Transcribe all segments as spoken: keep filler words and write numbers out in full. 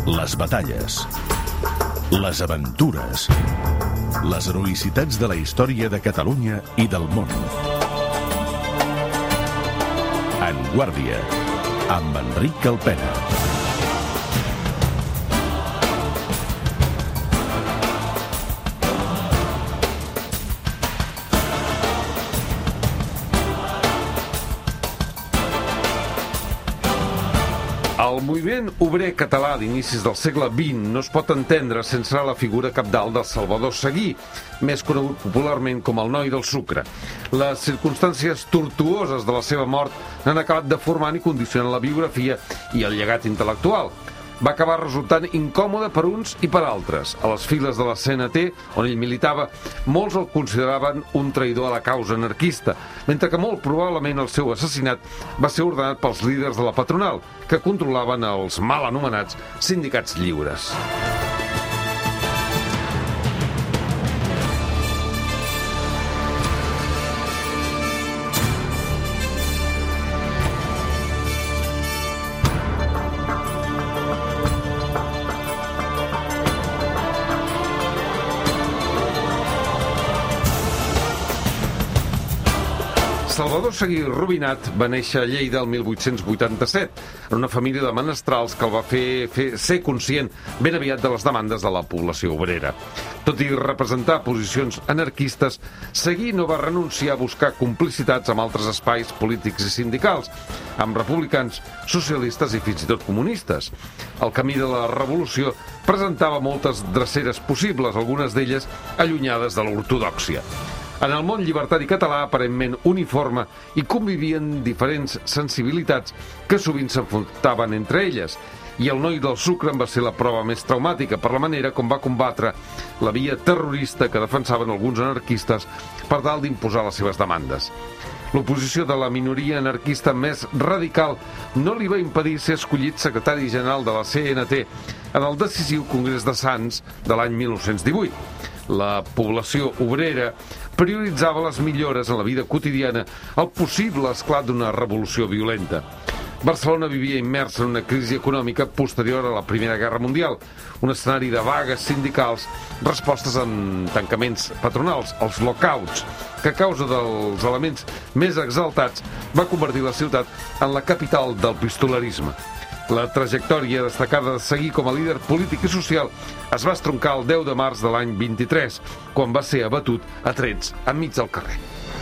les batalles, les aventures, les heroïcitats de la història de Catalunya i del món. En Guàrdia, amb Enric Calpena. El moviment obrer català d'inicis del segle vint no es pot entendre sense la figura cabdal del Salvador Seguí, més conegut popularment com el noi del sucre. Les circumstàncies tortuoses de la seva mort n'han acabat deformant i condicionant la biografia i el llegat intel·lectual. Va acabar resultant incòmode per uns i per altres. A les files de la C N T, on ell militava, molts el consideraven un traïdor a la causa anarquista, mentre que molt probablement el seu assassinat va ser ordenat pels líders de la patronal, que controlaven els mal anomenats sindicats lliures. Salvador Seguí Rubinat va néixer a Lleida el mil vuit-cents vuitanta-set, en una família de menestrals que el va fer, fer ser conscient ben aviat de les demandes de la població obrera. Tot i representar posicions anarquistes, Seguí no va renunciar a buscar complicitats amb altres espais polítics i sindicals, amb republicans, socialistes i fins i tot comunistes. El camí de la revolució presentava moltes dreceres possibles, algunes d'elles allunyades de l'ortodòxia. En el món llibertari català, aparentment uniforme, hi convivien diferents sensibilitats que sovint s'enfrontaven entre elles, i el noi del sucre en va ser la prova més traumàtica per la manera com va combatre la via terrorista que defensaven alguns anarquistes per tal d'imposar les seves demandes. L'oposició de la minoria anarquista més radical no li va impedir ser escollit secretari general de la C N T en el decisiu Congrés de Sants de l'any mil nou-cents divuit. La població obrera prioritzava les millores en la vida quotidiana al possible esclat d'una revolució violenta. Barcelona vivia immersa en una crisi econòmica posterior a la Primera Guerra Mundial, un escenari de vagues sindicals, respostes amb tancaments patronals, els lockouts, que a causa dels elements més exaltats va convertir la ciutat en la capital del pistolerisme. La trajectòria destacada de Seguí com a líder polític i social es va estroncar el deu de març de l'any vint-i-tres, quan va ser abatut a trets enmig del carrer.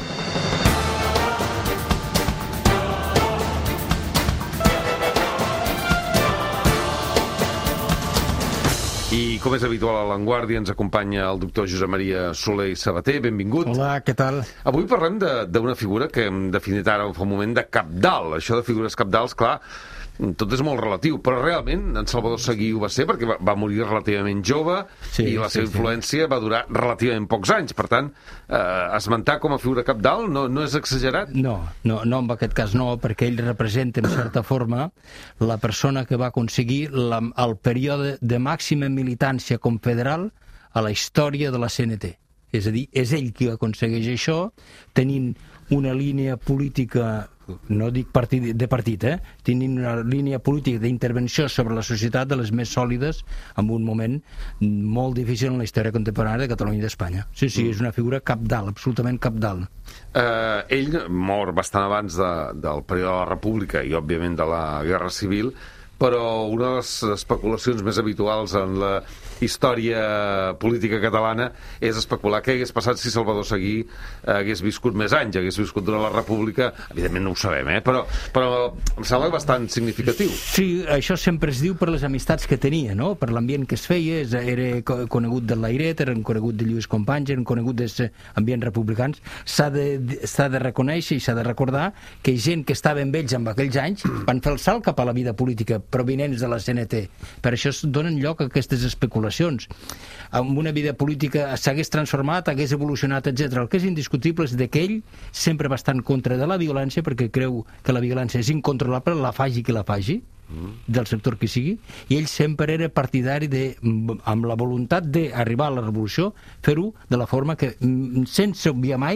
I com és habitual a l'Avantguàrdia, ens acompanya el doctor Josep Maria Soler i Sabater. Benvingut. Hola, què tal? Avui parlem d'una figura que hem definit ara fa un moment de cabdal. Això de figures cabdals, clar, tot és molt relatiu, però realment en Salvador Seguí ho va ser perquè va, va morir relativament jove, sí, i la seva sí, influència sí. va durar relativament pocs anys. Per tant, eh, esmentar com a figura cabdal no, no és exagerat? No, no, no, en aquest cas no, perquè ell representa, en certa forma, la persona que va aconseguir la, el període de màxima militància confederal a la història de la C N T. És a dir, és ell qui aconsegueix això, tenint una línia política, no dic partit, de partit, eh? tenint una línia política d'intervenció sobre la societat de les més sòlides en un moment molt difícil en la història contemporània de Catalunya i d'Espanya. Sí, sí, mm. és una figura cabdal, absolutament cabdal. Eh, ell mor bastant abans de, del període de la República i, òbviament, de la Guerra Civil, però una de les especulacions més habituals en la història política catalana és especular què hagués passat si Salvador Seguí hagués viscut més anys, hagués viscut durant la República. Evidentment no ho sabem, eh? però, però em sembla bastant significatiu. Sí, això sempre es diu per les amistats que tenia, no? Per l'ambient que es feia. Era conegut del Lairet, era conegut de Lluís Companys, era conegut dels ambients republicans. S'ha de, s'ha de reconèixer i s'ha de recordar que gent que estava amb ells en aquells anys van fer el salt cap a la vida política provinents de la C N T. Per això es donen lloc a aquestes especulacions. Amb una vida política s'hagués transformat, hagués evolucionat, etcètera. El que és indiscutible és que ell sempre va estar en contra de la violència, perquè creu que la violència és incontrolable, la faci qui la faci, del sector que sigui, i ell sempre era partidari de, amb la voluntat d'arribar a la revolució, fer-ho de la forma que, sense obviar mai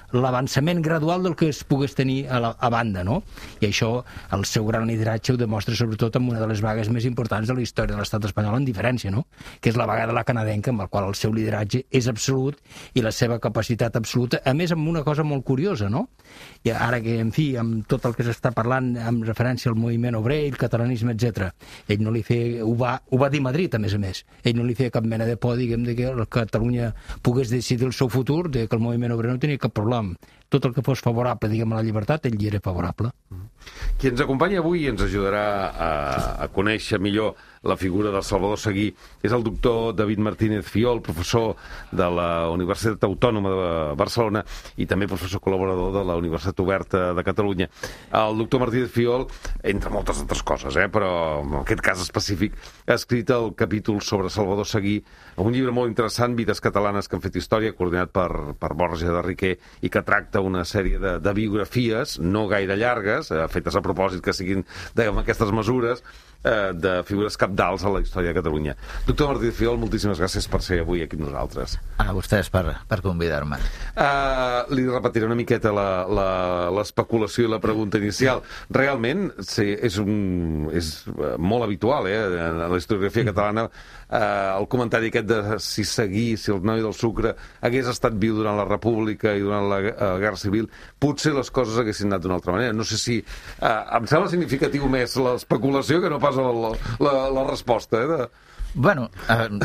l'avançament gradual del que es pogués tenir a, la, a banda, no? I això, el seu gran lideratge ho demostra sobretot amb una de les vagues més importants de la història de l'estat espanyol, en diferència, no? Que és la vaga de la canadenca, amb la qual el seu lideratge és absolut i la seva capacitat absoluta, a més amb una cosa molt curiosa, no? I ara que, en fi, amb tot el que s'està parlant amb referència al moviment obrer, el catalanisme, etcètera, ell no li feia, ho va, ho va dir Madrid, a més a més, ell no li feia cap mena de por, diguem, de que Catalunya pogués decidir el seu futur, de que el moviment obrer no tenia cap problema. Tot el que fos favorable, diguem, a la llibertat, ell hi era favorable. Qui ens acompanya avui i ens ajudarà a, a conèixer millor la figura del Salvador Seguí és el doctor David Martínez Fiol, professor de la Universitat Autònoma de Barcelona i també professor col·laborador de la Universitat Oberta de Catalunya. El doctor Martínez Fiol, entre moltes altres coses, eh, però en aquest cas específic, ha escrit el capítol sobre Salvador Seguí, un llibre molt interessant, Vides catalanes que han fet història, coordinat per, per Borja de Riquer, i que tracta una sèrie de, de biografies, no gaire llargues, eh, fetes a propòsit que siguin amb aquestes mesures, eh, de figures capdals a la història de Catalunya. Doctor Martínez Fiol, moltíssimes gràcies per ser avui aquí amb nosaltres. A vostès per, per convidar-me. Uh, li repetiré una miqueta l'especulació i la pregunta inicial. Realment, sí, és, un, és molt habitual, eh, en la historiografia catalana, uh, el comentari aquest de si Seguí, si el noi del Sucre hagués estat viu durant la República i durant la uh, Guerra Civil, potser les coses haguessin anat d'una altra manera. No sé si... Uh, em sembla significatiu més l'especulació que no pas la, la, la resposta, eh? De... Bueno... Uh...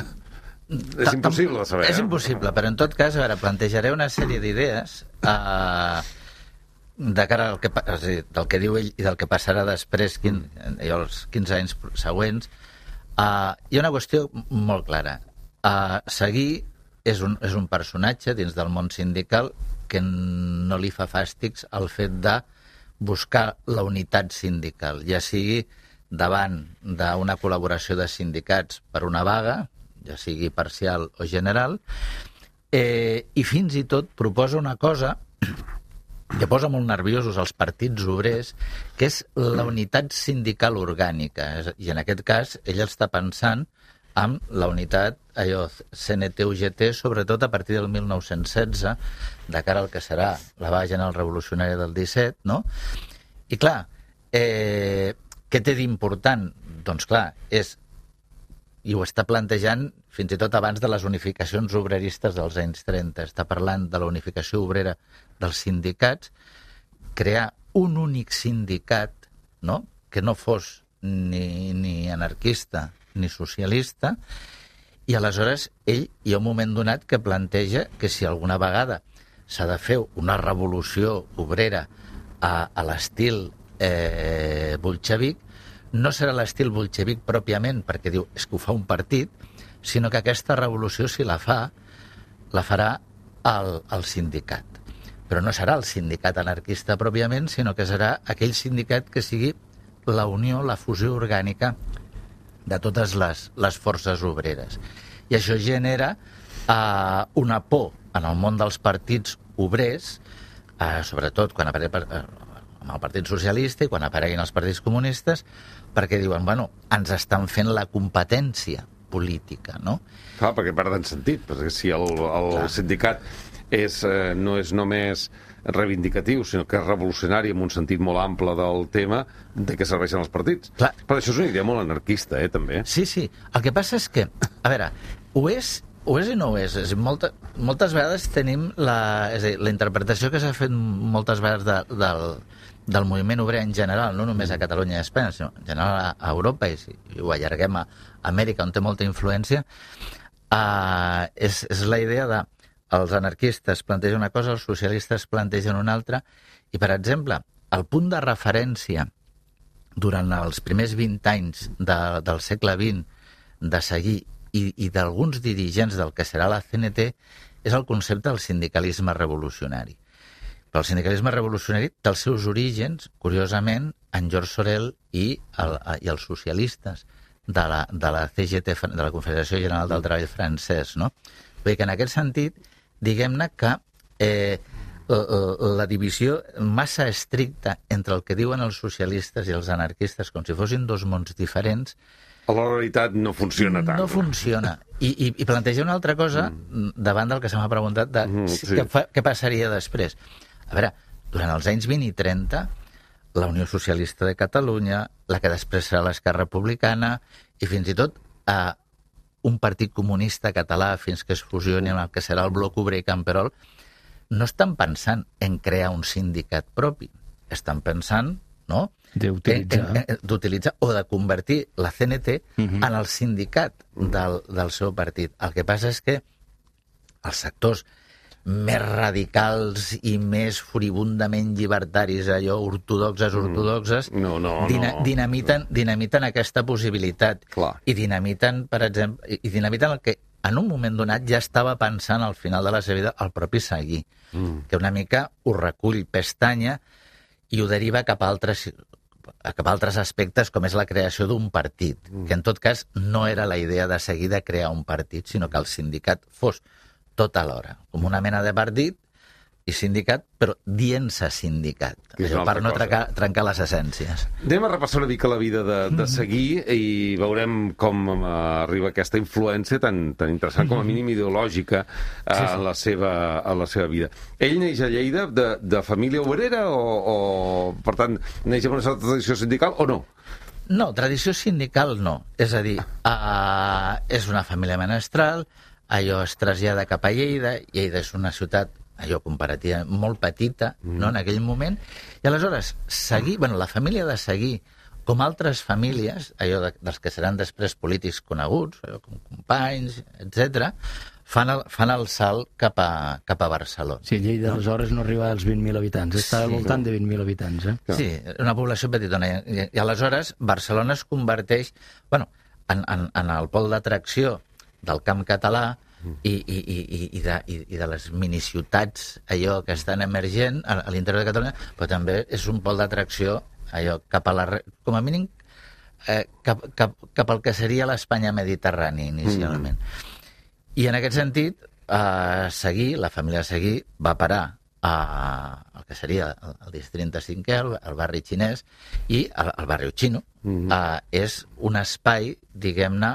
És impossible de saber. És impossible, però en tot cas, a veure, plantejaré una sèrie d'idees eh, de cara al que, és dir, del que diu ell i del que passarà després, quinze, els quinze anys següents. Eh, hi ha una qüestió molt clara. Eh, Seguí és un, és un personatge dins del món sindical que no li fa fàstics el fet de buscar la unitat sindical, ja sigui davant d'una col·laboració de sindicats per una vaga, ja sigui parcial o general, eh, i fins i tot proposa una cosa que posa molt nerviosos els partits obrers, que és la unitat sindical orgànica. I en aquest cas, ell està pensant en la unitat allò, C N T U G T, sobretot a partir del mil nou-cents setze, de cara al que serà la vaga general revolucionària del disset, no? I clar, eh, què té d'important? Doncs clar, és i ho està plantejant fins i tot abans de les unificacions obreristes dels anys trenta. Està parlant de la unificació obrera dels sindicats, crear un únic sindicat, no?, que no fos ni, ni anarquista ni socialista, i aleshores ell hi ha un moment donat que planteja que si alguna vegada s'ha de fer una revolució obrera a, a l'estil eh, bolxevic, no serà l'estil bolxevic pròpiament, perquè diu, és que ho fa un partit, sinó que aquesta revolució, si la fa, la farà el, el sindicat. Però no serà el sindicat anarquista pròpiament, sinó que serà aquell sindicat que sigui la unió, la fusió orgànica de totes les, les forces obreres. I això genera eh, una por en el món dels partits obrers, eh, sobretot quan apareix eh, amb el Partit Socialista i quan apareguin els partits comunistes, perquè diuen, bueno, ens estan fent la competència política, no? Clar, perquè perden sentit, perquè si el, el sindicat és, eh, no és només reivindicatiu, sinó que és revolucionari en un sentit molt ample del tema, de què serveixen els partits. Clar. Però això és una idea molt anarquista, eh, també. Sí, sí. El que passa és que, a veure, ho és, ho és i no ho és. és molta, moltes vegades tenim la, és a dir, la interpretació que s'ha fet moltes vegades de, del, del moviment obrer en general, no només a Catalunya i a Espanya, sinó en general a, a Europa, i, i ho allarguem a Amèrica, on té molta influència, uh, és, és la idea de els anarquistes plantegen una cosa, els socialistes plantegen una altra, i, per exemple, el punt de referència durant els primers vint anys de, del segle vint de Seguí i, i d'alguns dirigents del que serà la C N T és el concepte del sindicalisme revolucionari. Però el sindicalisme revolucionari té els seus orígens, curiosament, en Georges Sorel i, el, i els socialistes de la, de la C G T, de la Confederació General del Treball francès, no? Vull dir que en aquest sentit, diguem-ne que eh, la, la divisió massa estricta entre el que diuen els socialistes i els anarquistes, com si fossin dos mons diferents, a la realitat no funciona tant. No funciona. I, i, i planteja una altra cosa mm. davant del que se m'ha preguntat de mm, sí. què, fa, què passaria després. A veure, durant els anys vint i trenta, la Unió Socialista de Catalunya, la que després serà l'Esquerra Republicana, i fins i tot eh, un partit comunista català fins que es fusioni amb el que serà el Bloc Obrer i Camperol, no estan pensant en crear un sindicat propi. Estan pensant, no?, d'utilitzar d'utilitzar o de convertir la C N T uh-huh. en el sindicat del, del seu partit. El que passa és que els sectors més radicals i més furibundament llibertaris, allò ortodoxes, ortodoxes, no, no, dina, no. dinamiten, dinamiten aquesta possibilitat. Clar. I dinamiten, per exemple, i dinamiten el que en un moment donat ja estava pensant al final de la seva vida el propi Seguí, mm. que una mica ho recull pestanya i ho deriva cap a altres, cap a altres aspectes, com és la creació d'un partit, mm. que en tot cas no era la idea de seguir de crear un partit, sinó que el sindicat fos tot alhora, com una mena de partit i sindicat, però dient-se sindicat, allò, per no trencar, trencar les essències. Anem a repassar una mica la vida de, de Seguí i veurem com uh, arriba aquesta influència tan, tan interessant, com a mínim ideològica, uh, sí, sí. En, la seva, en la seva vida. Ell neix a Lleida de, de família obrera o, o, per tant, neix amb una certa tradició sindical o no? No, tradició sindical no. És a dir, uh, és una família menestral, allò es trasllada cap a Lleida, Lleida és una ciutat allò comparativa molt petita, mm. no, en aquell moment, i aleshores Seguí, bueno, la família de Seguí, com altres famílies, allò de, dels que seran després polítics coneguts, allò com Companys, etcètera, fan el, fan el salt cap a, cap a Barcelona. Sí, Lleida no? aleshores no arriba als vint mil habitants, està al voltant de vint mil habitants. Eh? Sí, una població petitona. I, i aleshores Barcelona es converteix, bueno, en, en, en el pol d'atracció del camp català, I, i, i, i, de, i, i de les miniciutats allò que estan emergent a, a l'interior de Catalunya, però també és un pol d'atracció allò cap a la, com a mínim eh, cap, cap, cap al que seria l'Espanya mediterrània inicialment. Mm. I en aquest sentit eh, Seguí, la família Seguí va parar a, el que seria el, el districte cinquè, el, el barri xinès, i el, el barri xino. Mm. eh, és un espai, diguem-ne,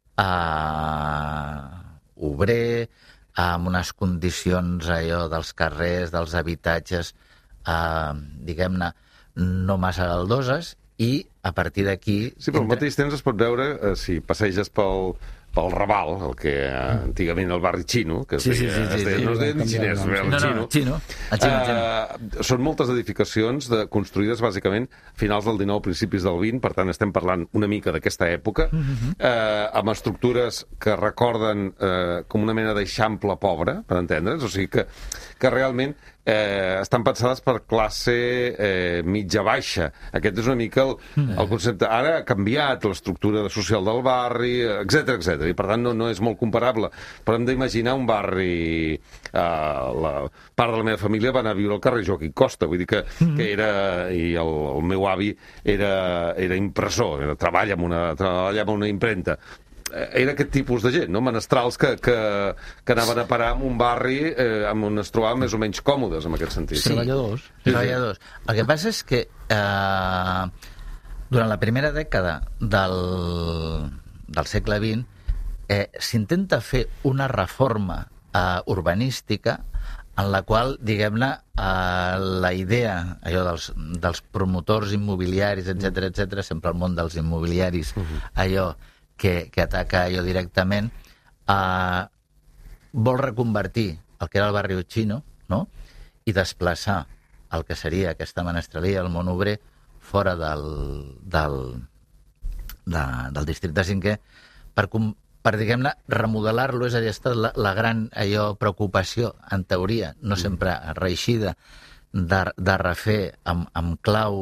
eh, obrer, amb unes condicions allò dels carrers, dels habitatges, eh, diguem-ne, no massa galdoses, i a partir d'aquí... Sí, però al entre... mateix temps es pot veure, eh, si passeges pel, pel Raval, el que eh, antigament el barri xino, que es sí, deia, sí, sí, es deia, sí, no es deia ni xinès, es deia el no, xino. No, xino. El xino, el xino. Uh, són moltes edificacions de, construïdes bàsicament a finals del dinou, principis del vint, per tant estem parlant una mica d'aquesta època, uh-huh. uh, amb estructures que recorden uh, com una mena d'eixample pobre, per entendre's, o sigui que, que realment eh, estan pensades per classe eh, mitja-baixa. Aquest és una mica el, el concepte. Ara ha canviat l'estructura social del barri, etcètera, etcètera, i per tant no, no és molt comparable. Però hem d'imaginar un barri... Eh, la part de la meva família va anar a viure al carrer Joaquim Costa, vull dir que, que era... i el, el meu avi era, era impressor, era, treballa amb una, treballa amb una imprenta. Era aquest tipus de gent, no? Menestrals que, que, que anaven a parar en un barri eh, on es trobaven més o menys còmodes, en aquest sentit. Sí, treballadors. Sí, treballadors. El que passa és que eh, durant la primera dècada del, del segle vint eh, s'intenta fer una reforma eh, urbanística en la qual, diguem-ne, eh, la idea allò dels, dels promotors immobiliaris, etcètera, etcètera, sempre el món dels immobiliaris, uh-huh. allò que, que ataca allò directament, eh, vol reconvertir el que era el barri xino, no?, i desplaçar el que seria aquesta menestralia, el món obrer, fora del, del, de, del districte cinquè, per, per diguem-ne, remodelar-lo. És a dir, ha estat la, la gran allò preocupació, en teoria, no sempre reeixida, de, de refer amb, amb clau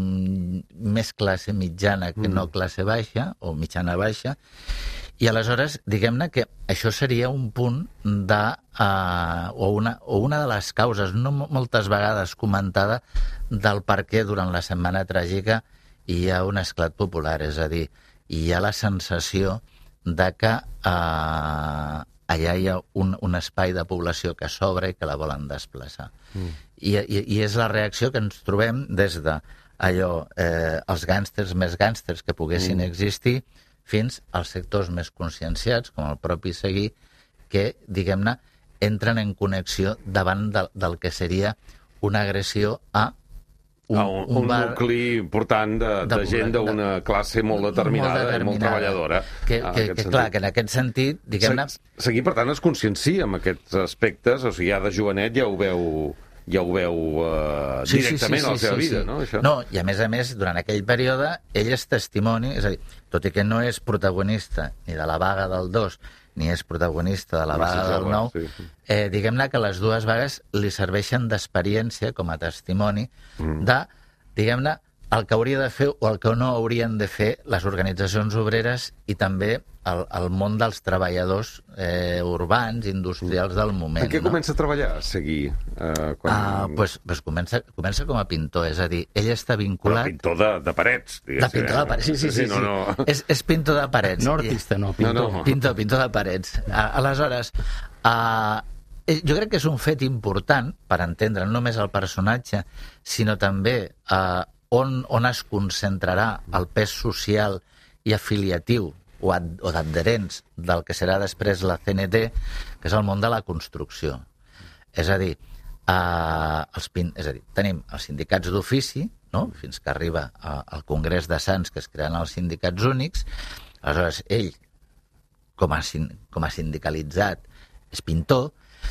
més classe mitjana que no classe baixa, o mitjana baixa, i aleshores, diguem-ne que això seria un punt de... Uh, o, una, o una de les causes, no moltes vegades comentada, del per què durant la Setmana Tràgica hi ha un esclat popular, és a dir, hi ha la sensació de que uh, allà hi ha un, un espai de població que s'obre i que la volen desplaçar. Mm. I, i, I és la reacció que ens trobem des de allò, eh, els gàngsters més gàngsters que poguessin mm. existir, fins als sectors més conscienciats, com el propi Seguí, que, diguem-ne, entren en connexió davant del, del que seria una agressió a un, un, un, un bar, nucli important de, de, de gent d'una classe molt determinada, molt determinada i molt treballadora. Que, que, que clar, que en aquest sentit, diguem-ne... Seguir, per tant, es consciencia amb aquests aspectes, o sigui, ja de jovenet ja ho veu... ja ho veu uh, sí, directament sí, sí, a la seva sí, sí, vida, sí. no? Això? No, i a més a més, durant aquell període, ell és testimoni, és a dir, tot i que no és protagonista ni de la vaga del dos, ni és protagonista de la vaga del nou, sí. eh, diguem-ne que les dues vagues li serveixen d'experiència com a testimoni mm. de, diguem-ne, el que hauria de fer o el que no haurien de fer les organitzacions obreres i també el, el món dels treballadors eh, urbans, industrials del moment. En què no? comença a treballar, a seguir? Uh, quan... ah, pues, pues comença, comença com a pintor, és a dir, ell està vinculat... Però pintor de, de parets, diguéssim. De pintor de parets, sí, sí, sí. sí, sí. No, no. És, és pintor de parets. No artista, no, pintor. No, no. Pintor, pintor de parets. Aleshores, uh, jo crec que és un fet important per entendre no només el personatge, sinó també uh, on, on es concentrarà el pes social i afiliatiu o, ad, o d'adherents del que serà després la C N T, que és el món de la construcció. És a dir, eh, els pin... és a dir, tenim els sindicats d'ofici, no? Fins que arriba a, al Congrés de Sants, que es creen els sindicats únics. Aleshores, ell, com a, com a sindicalitzat, és pintor,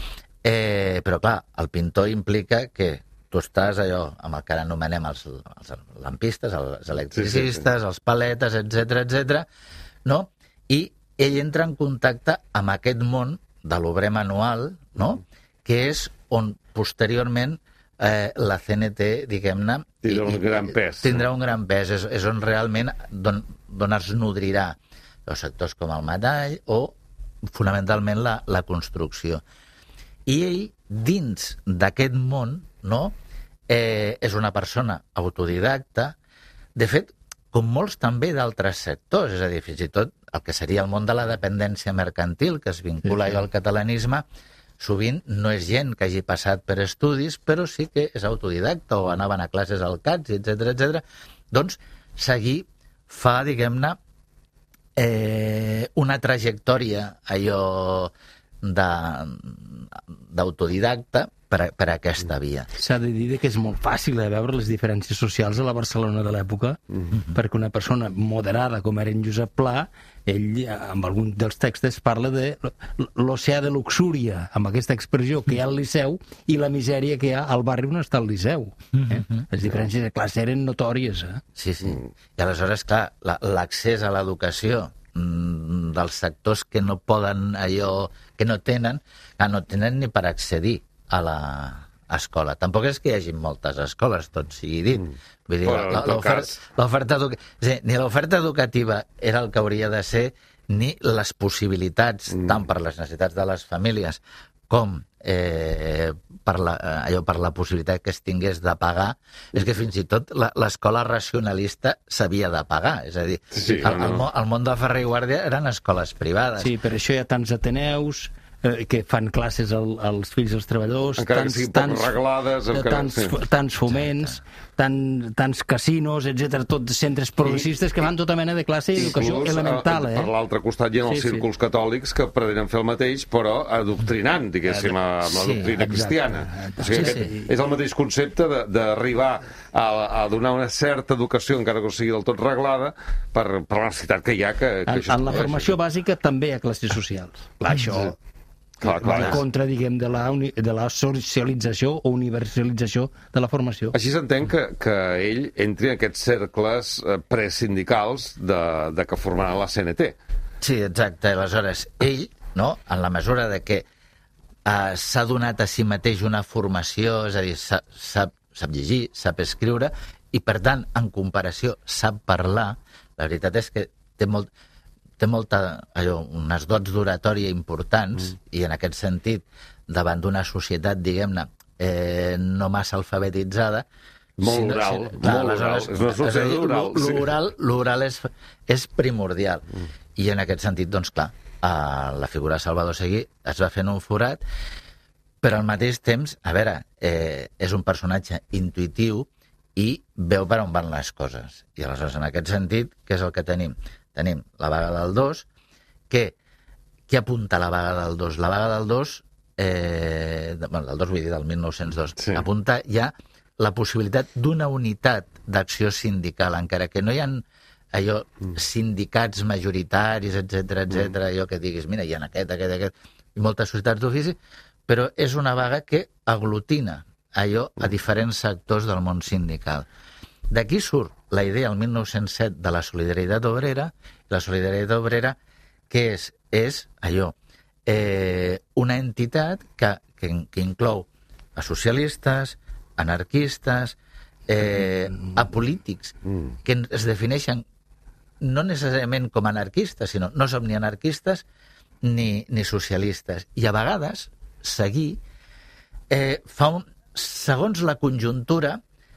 eh, però clar, el pintor implica que tu estàs allò amb el que ara anomenem els, els lampistes, els electricistes, sí, sí, sí. els paletes, etcètera, etcètera, no? I ell entra en contacte amb aquest món de l'obrer manual, no? Que és on posteriorment eh, la C N T, diguem-ne... Tindrà un gran pes. Tindrà un gran pes, és, és on realment don, don es nodrirà els sectors com el metall o fonamentalment la, la construcció. I ell, dins d'aquest món, no? Eh, és una persona autodidacta, de fet, com molts també d'altres sectors, és a dir, fins i tot el que seria el món de la dependència mercantil, que es vincula sí, sí. al catalanisme, sovint no és gent que hagi passat per estudis, però sí que és autodidacta o anaven a classes al C A T S, etcètera, etcètera. Doncs seguir fa, diguem-ne, eh, una trajectòria allò d'autodidacta per, a, per a aquesta via. S'ha de dir que és molt fàcil de veure les diferències socials a la Barcelona de l'època, mm-hmm. perquè una persona moderada com era en Josep Pla, ell, amb algun dels textos, parla de l'oceà de luxúria, amb aquesta expressió que hi ha al Liceu, i la misèria que hi ha al barri on està el Liceu. Eh? Mm-hmm. Les diferències de classe eren notòries. Eh? Sí, sí. I aleshores, clar, l'accés a l'educació dels sectors que no poden allò, que no tenen, que no tenen ni per accedir a l'escola. Tampoc és que hi hagi moltes escoles, tot sigui dit. Vull dir, l'oferta educativa, ni l'oferta educativa era el que hauria de ser, ni les possibilitats, mm. tant per les necessitats de les famílies com eh, per, la, allò, per la possibilitat que es tingués de pagar, és que fins i tot l'escola racionalista s'havia de pagar. És a dir, sí, el, el, el món de Ferrer i Guàrdia eren escoles privades. Sí, per això hi ha tants ateneus eh, que fan classes al, als fills dels treballadors, encara tants, que siguin tants, poc reglades, encara, tants, sí. tants foments, tant, tants casinos, etcètera, tots centres progressistes I, que fan tota mena de classe d'educació elemental. Eh? Per l'altre costat hi ha els sí, círculs sí. catòlics que pretenen fer el mateix, però adoctrinant, diguéssim, amb la sí, doctrina exacte, cristiana. Exacte. O sigui, sí, sí. És el mateix concepte d'arribar a, a donar una certa educació, encara que no sigui del tot reglada, per, per la necessitat que hi ha que, que en, això en la formació bàsica també hi ha classes socials. Clar, això... Sí. Clar, clar, en contra, diguem, de la, uni, de la socialització o universalització de la formació. Així s'entén que, que ell entri en aquests cercles eh, presindicals de, de que formaran la C N T. Sí, exacte. Aleshores, ell, no, en la mesura de que eh, s'ha donat a si mateix una formació, és a dir, sap, sap, sap llegir, sap escriure, i per tant, en comparació, sap parlar, la veritat és que té molt... té molta, allò, unes dots d'oratòria importants, mm. i en aquest sentit, davant d'una societat, diguem-ne, eh, no massa alfabetitzada... Molt sinó, oral, si, clar, molt oral. És una societat oral. L'oral sí. és, és primordial. Mm. I en aquest sentit, doncs, clar, a la figura de Salvador Seguí es va fent un forat, però al mateix temps, a veure, eh, és un personatge intuïtiu i veu per on van les coses. I aleshores, en aquest sentit, què és el que tenim? Tenim la vaga del dos, que què apunta la vaga del dos? La vaga del dos, eh, bueno, del dos vull dir del mil nou-cents dos, sí. Apunta ja la possibilitat d'una unitat d'acció sindical, encara que no hi ha allò, mm. sindicats majoritaris, etcètera, etcètera, mm. allò que diguis, mira, hi ha aquest, aquest, aquest, i moltes societats d'ofici, però és una vaga que aglutina allò a diferents sectors del món sindical. D'aquí surt la idea el mil nou-cents set de la solidaritat obrera, la solidaritat obrera que és, és allò, eh, una entitat que, que, que inclou a socialistes, anarquistes, eh, a polítics, que es defineixen no necessàriament com anarquistes, sinó no som ni anarquistes ni, ni socialistes. I a vegades, seguir, eh, fa un, segons la conjuntura,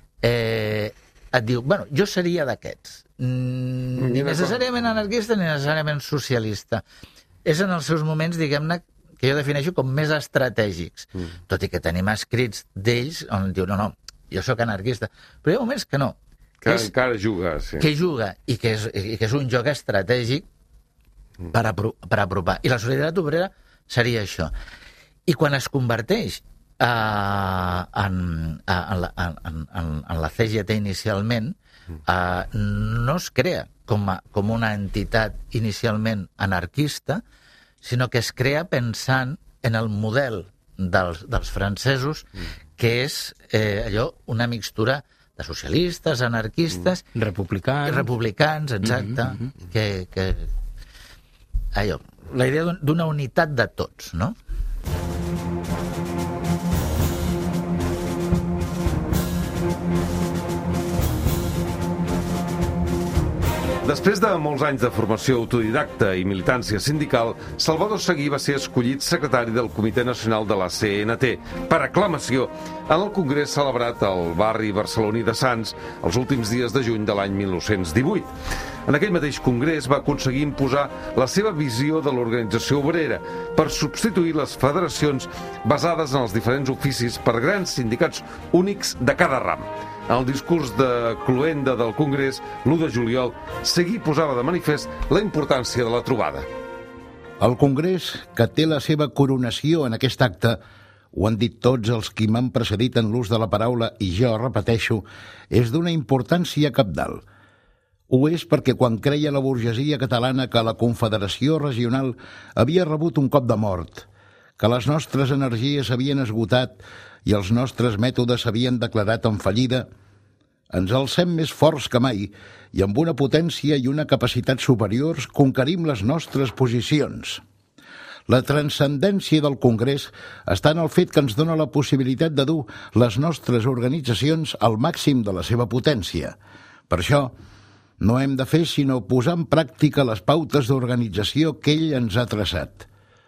eh, et diu, bueno, jo seria d'aquests. Mm, ni necessàriament anarquista ni necessàriament socialista. És en els seus moments, diguem-ne, que jo defineixo com més estratègics. Mm. Tot i que tenim escrits d'ells on diu, no, no, jo sóc anarquista. Però hi ha moments que no. Que és, encara juga, sí. Que juga i que és, i que és un joc estratègic mm. per, apro per apropar. I la solidaritat obrera seria això. I quan es converteix Uh, en, en, la, en, en, en la C G T inicialment, uh, no es crea com, a, com una entitat inicialment anarquista, sinó que es crea pensant en el model dels, dels francesos, que és eh, allò, una mixtura de socialistes, anarquistes, republicans, republicans, exacte, mm -hmm. que, que allò, la idea d'una unitat de tots, no? Després de molts anys de formació autodidacta i militància sindical, Salvador Seguí va ser escollit secretari del Comitè Nacional de la C N T per aclamació en el congrés celebrat al barri barceloní de Sants els últims dies de juny de l'any mil nou-cents divuit. En aquell mateix congrés va aconseguir imposar la seva visió de l'organització obrera per substituir les federacions basades en els diferents oficis per grans sindicats únics de cada ram. En el discurs de cloenda del Congrés, l'u de juliol, Seguí posava de manifest la importància de la trobada. El Congrés, que té la seva coronació en aquest acte, ho han dit tots els qui m'han precedit en l'ús de la paraula i jo repeteixo, és d'una importància cabdal. Ho és perquè quan creia la burgesia catalana que la Confederació Regional havia rebut un cop de mort, que les nostres energies s'havien esgotat i els nostres mètodes s'havien declarat en fallida, ens alcem més forts que mai i amb una potència i una capacitat superiors conquerim les nostres posicions. La transcendència del Congrés està en el fet que ens dona la possibilitat de dur les nostres organitzacions al màxim de la seva potència. Per això, no hem de fer sinó posar en pràctica les pautes d'organització que ell ens ha traçat.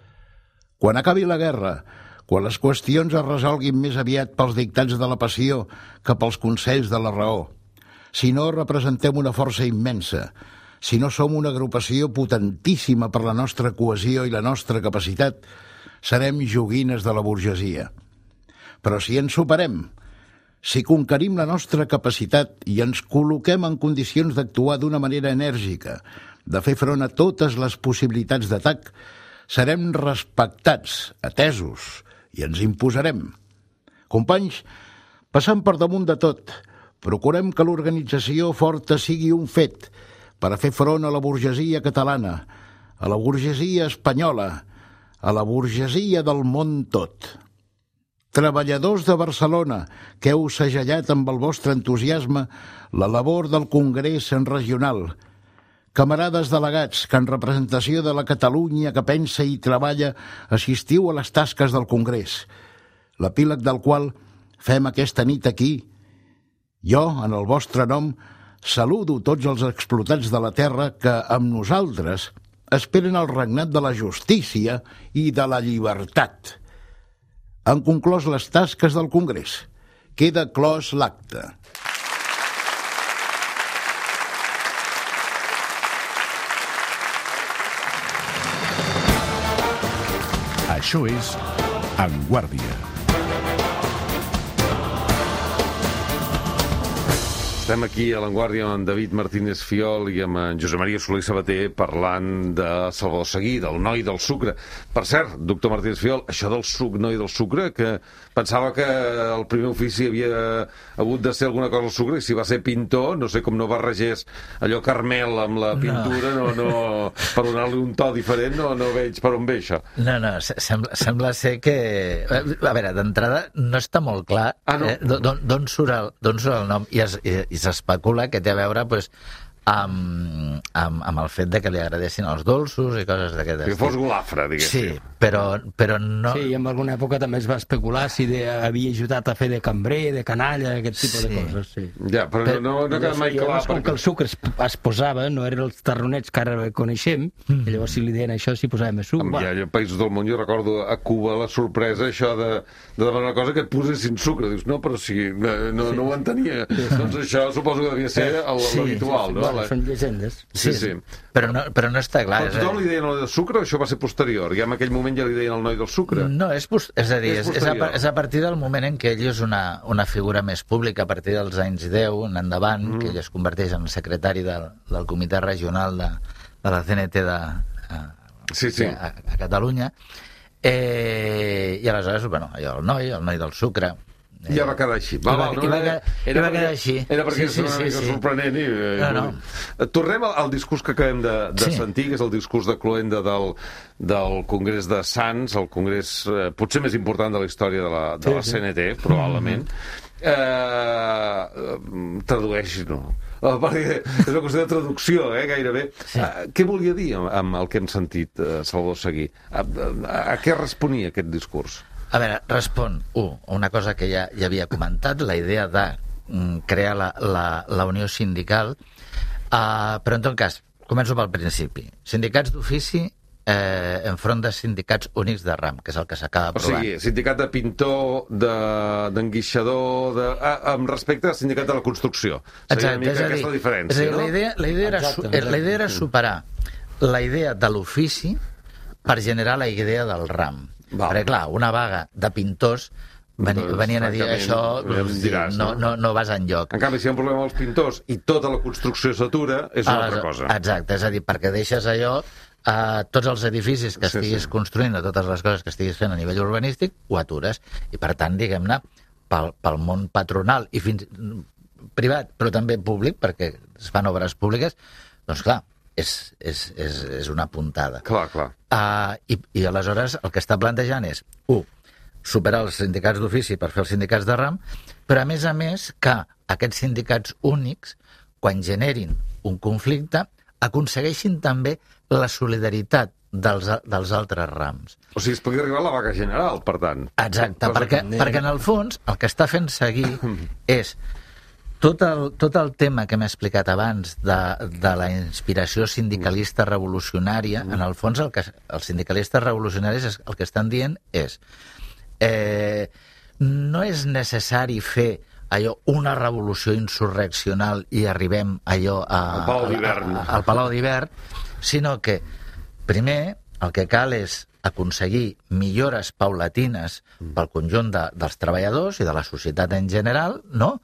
Quan acabi la guerra, quan les qüestions es resolguin més aviat pels dictats de la passió que pels consells de la raó, si no representem una força immensa, si no som una agrupació potentíssima per la nostra cohesió i la nostra capacitat, serem joguines de la burgesia. Però si ens superem, si conquerim la nostra capacitat i ens col·loquem en condicions d'actuar d'una manera enèrgica, de fer front a totes les possibilitats d'atac, serem respectats, atesos, i ens imposarem. Companys, passant per damunt de tot, procurem que l'organització forta sigui un fet per a fer front a la burgesia catalana, a la burgesia espanyola, a la burgesia del món tot. Treballadors de Barcelona, que heu segellat amb el vostre entusiasme la labor del Congrés en regional, camarades delegats que en representació de la Catalunya que pensa i treballa assistiu a les tasques del Congrés, l'epíleg del qual fem aquesta nit aquí. Jo, en el vostre nom, saludo tots els explotats de la terra que, amb nosaltres, esperen el regnat de la justícia i de la llibertat. Han conclòs les tasques del Congrés. Queda clos l'acte. Això és En Guàrdia. Estem aquí a l'Avantguàrdia amb en David Martínez Fiol i amb en Josep Maria Soler Sabater parlant de Salvador Seguí, del noi del sucre. Per cert, doctor Martínez Fiol, això del suc, noi del sucre, que pensava que el primer ofici havia hagut de ser alguna cosa al sucre, i si va ser pintor, no sé com no barregés allò carmel amb la pintura, no, no, per donar-li un to diferent, no, no veig per on ve això. No, no, sembla, sembla ser que... A veure, d'entrada no està molt clar ah, no? eh, d'on surt, el, d'on surt el nom, i es, i, i s'especula que té a veure pues, amb, amb, amb el fet de que li agradessin els dolços i coses d'aquest estil. Que fos golafre, diguéssim. Sí, però, però no... Sí, i en alguna època també es va especular si de, havia ajudat a fer de cambrer, de canalla, aquest tipus Sí. de coses, sí. Ja, però, però no, no, no queda mai I clar. llavors, com que el sucre es, es posava, no eren els tarronets que ara coneixem, mm. i llavors si li deien això, si posàvem a suc... Hi ha, hi ha països del món, jo recordo a Cuba la sorpresa, això de, de demanar una cosa que et posessin sucre. Dius, no, però si no, no, no ho entenia. Sí. Doncs això suposo que devia ser l'habitual, sí, sí. no? Bueno, són llegendes. Sí, sí. Però no, però no està clar. Però tothom li deien el de sucre, això va ser posterior? Ja en aquell moment ja li deien el noi del sucre? No, és, post... és a dir, és, és, és, a, és a partir del moment en què ell és una, una figura més pública, a partir dels anys deu en endavant, mm. que ell es converteix en secretari del, del comitè regional de, de la C N T de, a, sí, sí. a, a Catalunya, eh, i aleshores, bueno, allò, el noi, el noi del sucre... Eh, ja va quedar així. Va, va, va, no, va, era, era, va quedar així. Era perquè sí, és una sí, mica sí, sorprenent. I, no, no. Tornem al, al discurs que acabem de, de sí. sentir, que és el discurs de cloenda del, del Congrés de Sants, el congrés eh, potser més important de la història de la, de sí, la C N T, sí. probablement. Mm-hmm. Eh, tradueix-no. Perquè és una qüestió de traducció, eh, gairebé. Sí. Uh, què volia dir amb, amb el que hem sentit, uh, Salvador Seguí? A, a, a què responia aquest discurs? A veure, respon, un, una cosa que ja, ja havia comentat, la idea de mm, crear la, la, la unió sindical, uh, però en tot cas, començo pel principi. Sindicats d'ofici eh, enfront de sindicats únics de ram, que és el que s'acaba aprovant. O sigui, sindicat de pintor, d'enguixador, de, de, ah, amb respecte al sindicat de la construcció. Seria una mica aquesta diferència, és a dir, no? La idea, la idea, era, exacte, exacte. La idea era superar la idea de l'ofici per generar la idea del ram. Val. Perquè, clar, una vaga de pintors veni, doncs, venien a dir això diràs, no, no, no vas enlloc. En canvi, si hi ha un problema amb els pintors i tota la construcció s'atura, és una altra cosa. Exacte, és a dir, perquè deixes allò a tots els edificis que estiguis sí, sí. construint, a totes les coses que estiguis fent a nivell urbanístic, ho atures. I, per tant, diguem-ne, pel, pel món patronal i fins privat, però també públic, perquè es fan obres públiques, doncs, clar, és, és, és, és una puntada. Clar, clar. Uh, i, I aleshores el que està plantejant és, u, superar els sindicats d'ofici per fer els sindicats de ram, però a més a més que aquests sindicats únics, quan generin un conflicte, aconsegueixin també la solidaritat dels, dels altres rams. O sigui, es pugui arribar a la vaga general, per tant. Exacte, perquè, que... perquè en el fons el que està fent seguir és tot el, tot el tema que m'he explicat abans de, de la inspiració sindicalista revolucionària, en el fons el que els sindicalistes revolucionaris és, el que estan dient és eh, no és necessari fer allò, una revolució insurreccional i arribem allò a, al Palau d'Hivern, al Palau d'Hivern, sinó que primer el que cal és aconseguir millores paulatines pel conjunt de, dels treballadors i de la societat en general, no?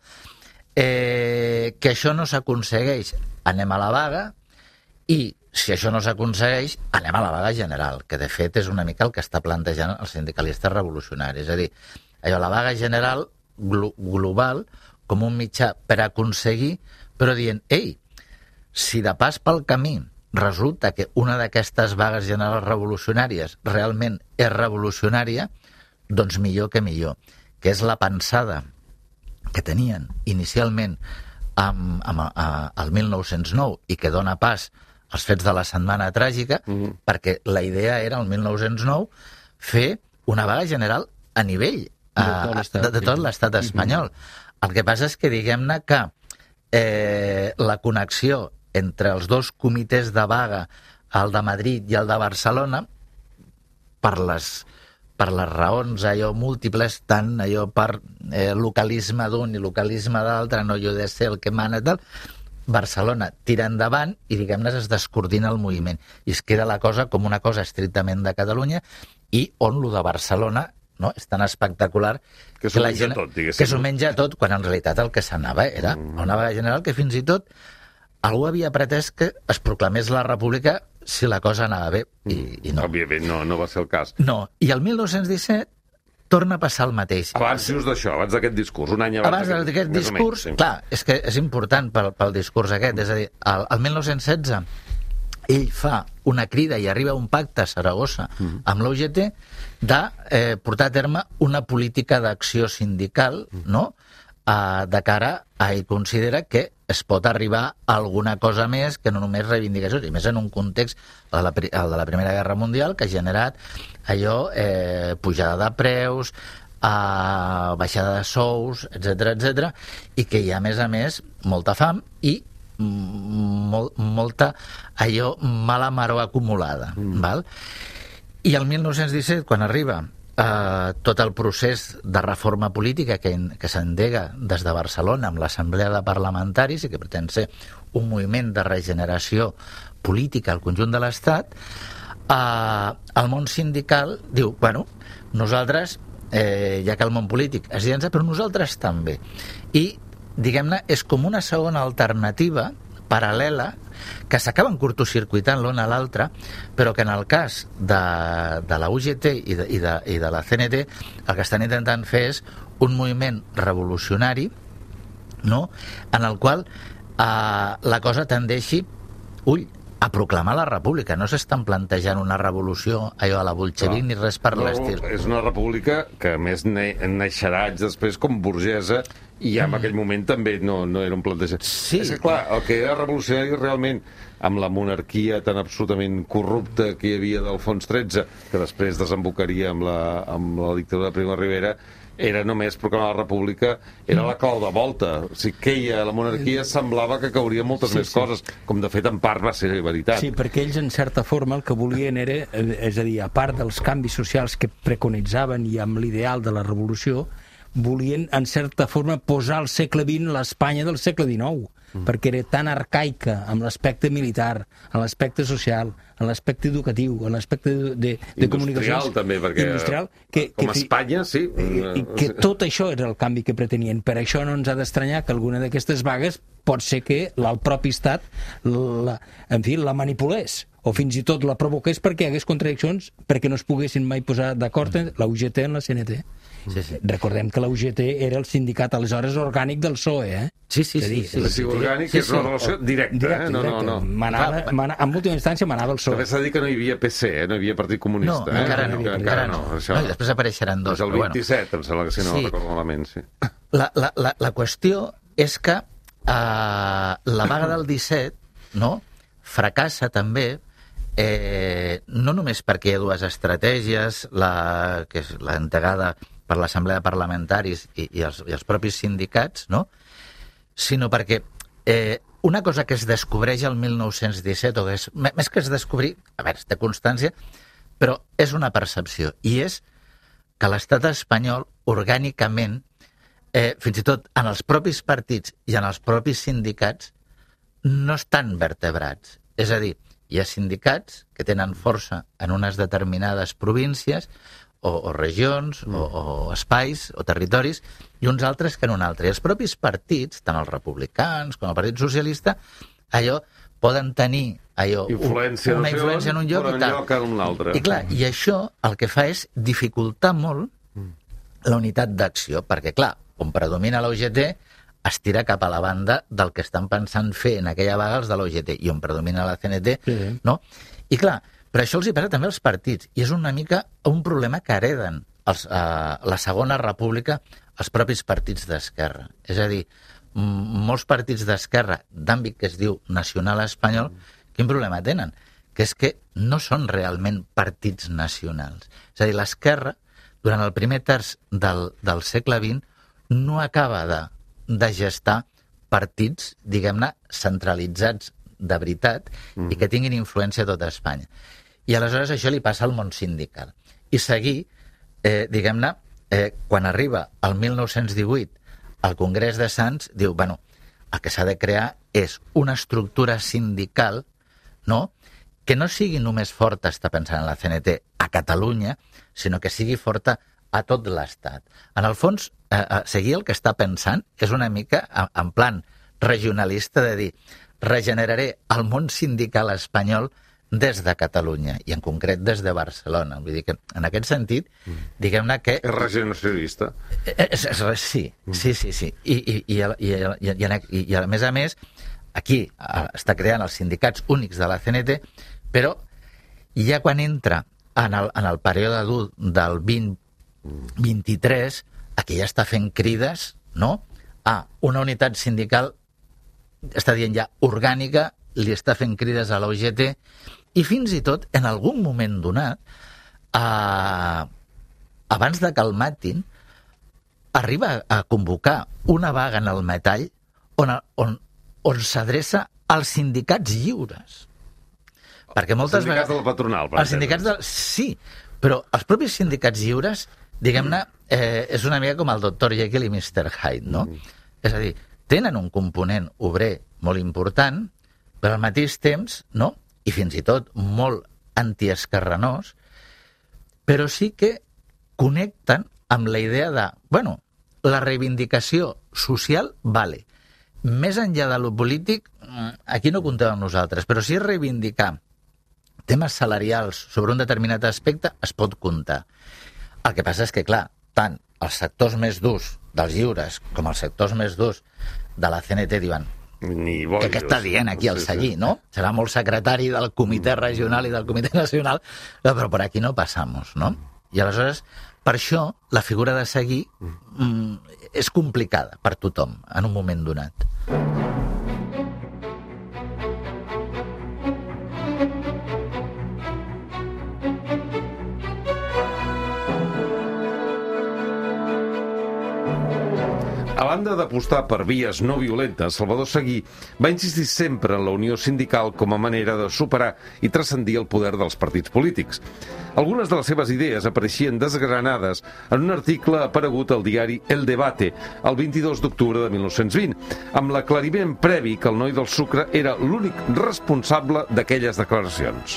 Eh, que això no s'aconsegueix, anem a la vaga, i si això no s'aconsegueix, anem a la vaga general, que de fet és una mica el que està plantejant els sindicalistes revolucionaris. És a dir, allò, la vaga general glo global com un mitjà per aconseguir, però dient, ei, si de pas pel camí resulta que una d'aquestes vagues generals revolucionàries realment és revolucionària, doncs millor que millor, que és la pensada que tenien inicialment amb, amb, a, el mil nou-cents nou i que dona pas als fets de la Setmana Tràgica, mm-hmm. perquè la idea era, el mil nou-cents nou, fer una vaga general a nivell a, de, de, de tot l'estat espanyol. Mm-hmm. El que passa és que, diguem-ne, que eh, la connexió entre els dos comitès de vaga, el de Madrid i el de Barcelona, per les per les raons allò múltiples, tant allò per eh, localisme d'un i localisme d'altre, no jo de ser el que mana tal, Barcelona tira endavant i, diguem-ne, es descoordina el moviment. I es queda la cosa com una cosa estrictament de Catalunya i on lo de Barcelona, no, és tan espectacular que s'ho la menja gent, tot, diguéssim. que s'ho menja tot, quan en realitat el que s'anava era mm. una vaga general que fins i tot algú havia pretès que es proclamés la república si la cosa anava bé, i, i no. Òbviament no, no va ser el cas. No, i el mil nou-cents disset torna a passar el mateix. Abans just d'això, abans d'aquest discurs, un any abans, abans d'aquest discurs, menys, sí. Clar, és que és important pel, pel discurs aquest, és a dir, el, el mil nou-cents setze ell fa una crida i arriba a un pacte a Saragossa mm. amb l'U G T de eh, portar a terme una política d'acció sindical, mm. no?, eh, de cara a ell considera que es pot arribar a alguna cosa més que no només reivindicacions, i més en un context, el de la, el de la Primera Guerra Mundial, que ha generat allò, eh, pujada de preus, eh, baixada de sous, etcètera, etcètera, i que hi ha, a més a més, molta fam i Mol, molta allò mala maror acumulada, mm. val? I el mil nou-cents disset, quan arriba eh, tot el procés de reforma política que, que s'endega des de Barcelona amb l'Assemblea de Parlamentaris i que pretén ser un moviment de regeneració política al conjunt de l'Estat, eh, el món sindical diu, bueno, nosaltres, eh, ja que el món polític es llença, però nosaltres també. I diguem-ne, és com una segona alternativa paral·lela que s'acaben curtocircuitant l'una a l'altra, però que en el cas de, de la U G T i de, i, de, i de la C N T el que estan intentant fer és un moviment revolucionari, no?, en el qual eh, la cosa tendeixi, ull, a proclamar la república. No s'estan plantejant una revolució allò a la bolxevic ni res per no, l'estil. És una república que a més ne naixerà anys després com burgesa i ja en aquell moment també no, no era un plantejament. Sí. És que clar, el que era revolucionari realment amb la monarquia tan absolutament corrupta que hi havia d'Alfons tretze, que després desembocaria amb la, amb la dictadura de Primo de Rivera, era només proclamar la república, era la clau de volta. O sigui, queia la monarquia semblava que cauria moltes sí, més sí. coses, com de fet en part va ser veritat. Sí, perquè ells en certa forma el que volien era, és a dir, a part dels canvis socials que preconitzaven i amb l'ideal de la revolució, volien en certa forma posar al segle vint l'Espanya del segle dinou, mm. perquè era tan arcaica amb l'aspecte militar, en l'aspecte social, en l'aspecte educatiu, en l'aspecte de, de, de comunicacions. Industrial també, perquè industrial, que, com que, Espanya, sí. I que tot això era el canvi que pretenien. Per això no ens ha d'estranyar que alguna d'aquestes vagues pot ser que el propi estat la, en fi, la manipulés o fins i tot la provoqués perquè hi hagués contradiccions, perquè no es poguessin mai posar d'acord en la U G T en la C N T. Sí, sí. Recordem que la U G T era el sindicat aleshores orgànic del P S O E, eh? Sí, sí, sí. sí, sí, sí. Orgànic sí, sí. És una relació directa, directe, eh? No, directe. no, no. Manava, manava, en última instància manava el P S O E. També s'ha de dir que no hi havia P C, eh? No hi havia Partit Comunista. No, eh? encara no. Encara, encara no. no. Això... no després apareixeran dos. És el vint-i-set, bueno. Em sembla que si no sí. recordo malament, sí. La, la, la, la qüestió és que eh, la vaga del disset, no?, fracassa també eh, no només perquè hi ha dues estratègies, la, que és l'entegada per l'Assemblea de Parlamentaris i, i, els, i els propis sindicats, no?, sinó perquè eh, una cosa que es descobreix el mil nou-cents disset, o que és, més que es descobrir, a veure, es té constància, però és una percepció, i és que l'estat espanyol, orgànicament, eh, fins i tot en els propis partits i en els propis sindicats, no estan vertebrats. És a dir, hi ha sindicats que tenen força en unes determinades províncies o, o regions mm. o, o espais o territoris i uns altres que en un altre. I els propis partits, tant els republicans com el Partit Socialista, allò poden tenir allò, influència, una no influència en un lloc i tal. Lloc en un altre. I clar, i això el que fa és dificultar molt mm. la unitat d'acció, perquè clar, on predomina la U G T es tira cap a la banda del que estan pensant fer en aquella vaga els de la U G T, i on predomina la C N T, sí. no? I clar, però això els hi passa també als partits, i és una mica un problema que hereden els, eh, la Segona República els propis partits d'esquerra. És a dir, molts partits d'esquerra d'àmbit que es diu nacional espanyol, quin problema tenen? Que és que no són realment partits nacionals. És a dir, l'esquerra, durant el primer terç del, del segle vint, no acaba de de gestar partits, diguem-ne, centralitzats de veritat mm. i que tinguin influència a tota Espanya. I aleshores això li passa al món sindical. I seguir, eh, diguem-ne, eh, quan arriba el mil nou-cents divuit al Congrés de Sants, diu, bueno, el que s'ha de crear és una estructura sindical, no?, que no sigui només forta, està pensant en la C N T, a Catalunya, sinó que sigui forta a tot l'Estat. En el fons, eh, eh, seguir el que està pensant és una mica en, en plan regionalista de dir regeneraré el món sindical espanyol des de Catalunya, i en concret des de Barcelona. Vull dir que, en aquest sentit, diguem-ne que... És regeneracionista. És, és, sí, sí, sí, sí. I, i, i, i, i, i, i a més a més, aquí està creant els sindicats únics de la C N T, però ja quan entra en el, en el període dur del vint vint-i-tres, aquí ja està fent crides, no?, a una unitat sindical, està dient ja orgànica, li està fent crides a l'O G T, i fins i tot, en algun moment donat, eh, abans de que el matin, arriba a convocar una vaga en el metall on, on, on s'adreça als sindicats lliures. Perquè moltes els sindicats vegades... de la patronal, per els sindicats de... Sí, però els propis sindicats lliures, diguem-ne, eh, és una mica com el doctor Jekyll i mister Hyde, no? Mm. És a dir, tenen un component obrer molt important, però al mateix temps, no?, i fins i tot molt antiesquerranós, però sí que connecten amb la idea de, bueno, la reivindicació social vale. Més enllà de lo polític, aquí no comptem amb nosaltres, però si és reivindicar temes salarials sobre un determinat aspecte, es pot comptar. El que passa és que, clar, tant els sectors més durs dels lliures com els sectors més durs de la C N T diuen Ni que què està dient aquí el Seguí, no? Serà molt secretari del comitè regional i del comitè nacional, però per aquí no passamos, no? I aleshores, per això, la figura de Seguí mm, és complicada per tothom en un moment donat. A banda d'apostar per vies no violentes, Salvador Seguí va insistir sempre en la unió sindical com a manera de superar i transcendir el poder dels partits polítics. Algunes de les seves idees apareixien desgranades en un article aparegut al diari El Debate el vint-i-dos d'octubre de mil nou-cents vint, amb l'aclariment previ que el noi del sucre era l'únic responsable d'aquelles declaracions.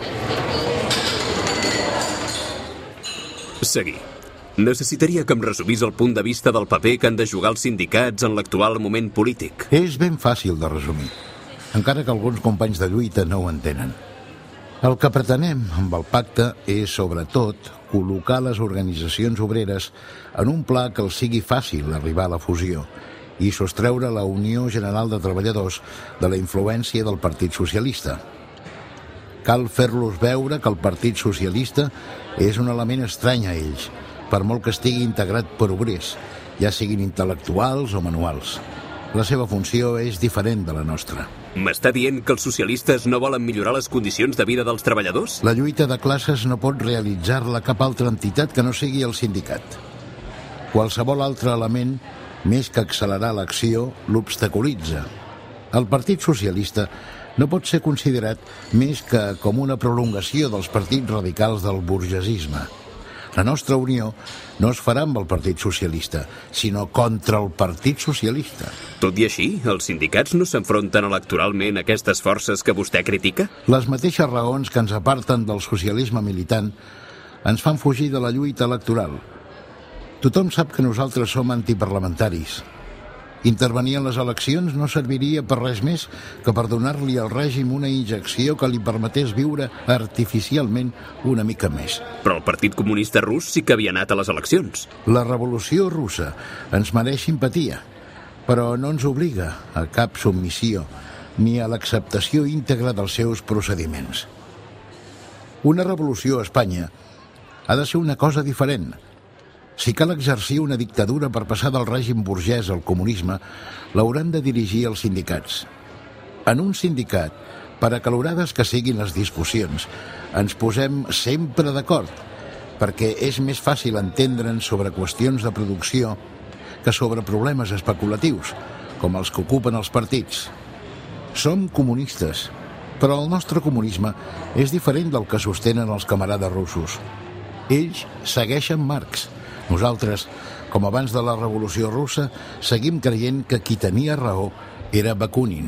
Seguí. Necessitaria que em resumís el punt de vista del paper que han de jugar els sindicats en l'actual moment polític. És ben fàcil de resumir, encara que alguns companys de lluita no ho entenen. El que pretenem amb el pacte és, sobretot, col·locar les organitzacions obreres en un pla que els sigui fàcil arribar a la fusió i sostreure la Unió General de Treballadors de la influència del Partit Socialista. Cal fer-los veure que el Partit Socialista és un element estrany a ells, per molt que estigui integrat per obrers, ja siguin intel·lectuals o manuals. La seva funció és diferent de la nostra. M'està dient que els socialistes no volen millorar les condicions de vida dels treballadors? La lluita de classes no pot realitzar-la cap altra entitat que no sigui el sindicat. Qualsevol altre element, més que accelerar l'acció, l'obstaculitza. El Partit Socialista no pot ser considerat més que com una prolongació dels partits radicals del burgesisme. La nostra unió no es farà amb el Partit Socialista, sinó contra el Partit Socialista. Tot i així, els sindicats no s'enfronten electoralment a aquestes forces que vostè critica? Les mateixes raons que ens aparten del socialisme militant ens fan fugir de la lluita electoral. Tothom sap que nosaltres som antiparlamentaris. Intervenir en les eleccions no serviria per res més que per donar-li al règim una injecció que li permetés viure artificialment una mica més. Però el Partit Comunista Rus sí que havia anat a les eleccions. La revolució russa ens mereix simpatia, però no ens obliga a cap submissió ni a l'acceptació íntegra dels seus procediments. Una revolució a Espanya ha de ser una cosa diferent. Si cal exercir una dictadura per passar del règim burgès al comunisme, l'hauran de dirigir els sindicats. En un sindicat, per acalorades que siguin les discussions, ens posem sempre d'acord, perquè és més fàcil entendre'n sobre qüestions de producció que sobre problemes especulatius, com els que ocupen els partits. Som comunistes, però el nostre comunisme és diferent del que sostenen els camarades russos. Ells segueixen Marx. Nosaltres, com abans de la Revolució Russa, seguim creient que qui tenia raó era Bakunin.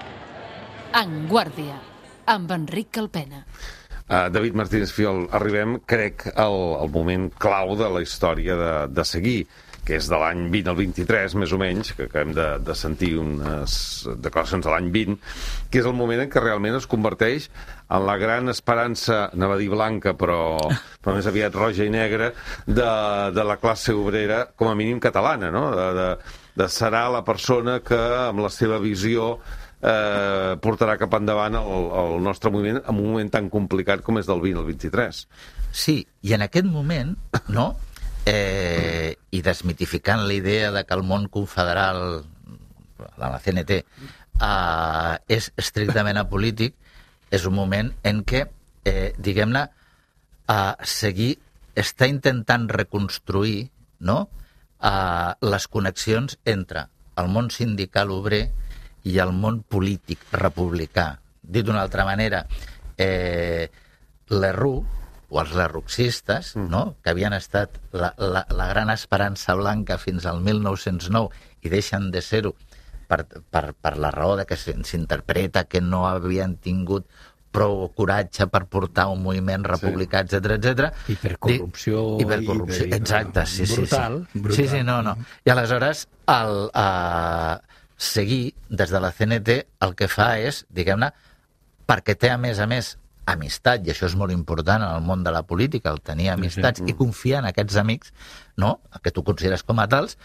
En Guàrdia, amb Enric Calpena. Uh, David Martínez Fiol, arribem, crec, al, al moment clau de la història de, de seguir, que és de l'any vint al vint-i-tres, més o menys, que acabem de, de sentir unes declaracions de l'any vint, que és el moment en què realment es converteix en la gran esperança, anava a dir blanca, però, però més aviat roja i negra, de, de la classe obrera, com a mínim catalana, no? De, de, de serà la persona que, amb la seva visió, Eh, portarà cap endavant el, el nostre moviment en un moment tan complicat com és del vint al vint-i-tres. Sí, i en aquest moment, no? Eh, i desmitificant la idea de que el món confederal de la C N T eh, és estrictament apolític, és un moment en què, eh, diguem-ne, eh, seguir, està intentant reconstruir, no? eh, les connexions entre el món sindical obrer i el món polític republicà. Dit d'una altra manera, eh, l'Erru, o els lerruxistes, mm. no? que havien estat la, la, la gran esperança blanca fins al mil nou-cents nou i deixen de ser-ho per, per, per la raó de que s'interpreta que no havien tingut prou coratge per portar un moviment republicà, sí. etcètera, etcètera. I per corrupció. I per corrupció, i per, exacte. Sí, brutal, sí, sí. brutal. Sí, sí, no, no. I aleshores, el... Eh, seguir, des de la C N T, el que fa és, diguem-ne, perquè té, a més a més, amistat, i això és molt important en el món de la política, el tenir amistats, sí, sí. i confiar en aquests amics, no?, que tu consideres com a tals,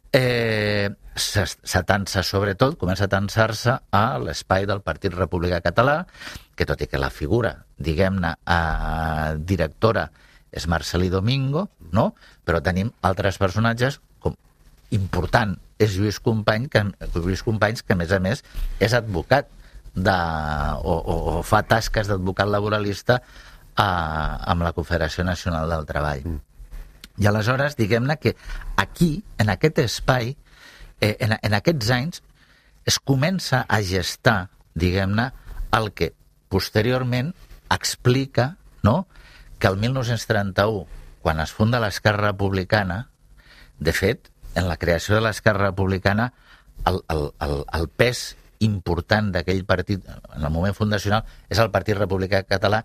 eh, s'atansa sobretot, comença a tensar-se a l'espai del Partit Republicà Català, que tot i que la figura, diguem-ne, eh, directora és Marcelí Domingo, no?, però tenim altres personatges com important és Lluís Companys, que, Lluís Companys, que a més a més és advocat de, o, o, o fa tasques d'advocat laboralista a, amb la Confederació Nacional del Treball. Mm. I aleshores, diguem-ne que aquí, en aquest espai, eh, en, en aquests anys, es comença a gestar, diguem-ne, el que posteriorment explica, no?, que el mil nou-cents trenta-u, quan es funda l'Esquerra Republicana, de fet, en la creació de l'Esquerra Republicana, el, el, el, el pes important d'aquell partit, en el moment fundacional, és el Partit Republicà Català,